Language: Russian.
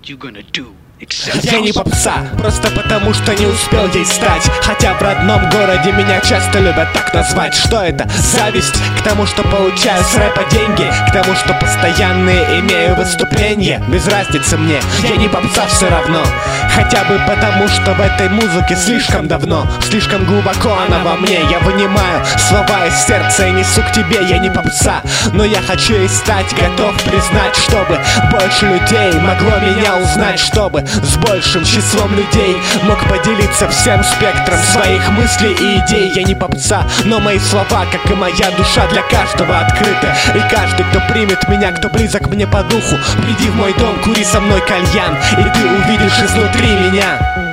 Я не попса, просто потому что не успел ей стать. Хотя в родном городе меня часто любят так назвать. Что это? Зависть к тому, что получаю с рэпа деньги, к тому, что постоянные имею выступления. Без разницы мне, я не попса все равно. Хотя бы потому, что в этой музыке слишком давно, слишком глубоко она во мне. Я вынимаю слова из сердца и несу к тебе. Я не попса, но я хочу и стать. Готов признать, чтобы больше людей могло меня узнать, чтобы с большим числом людей мог поделиться всем спектром своих мыслей и идей. Я не попса, но мои слова, как и моя душа, для каждого открыта. И каждый, кто примет меня, кто близок мне по духу, приди в мой дом, кури со мной кальян, и ты увидишь изнутри меня.